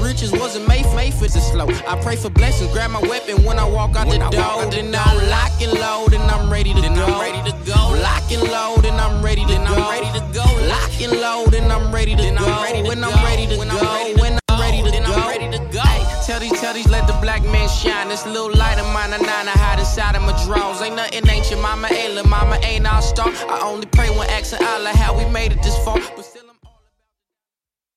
riches wasn't made for the slow. I pray for blessings, grab my weapon when I walk out the door. Then I'm lock and load and I'm ready to go. Lock and load and I'm ready to go. Lock and load and I'm ready to go. When I'm ready to go. Tell these, let the black man shine. This little light of mine, I hide inside of my drawers. Ain't nothing ancient, mama, ain't little mama, ain't all star. I only pray when asking Allah how we made it this far. But still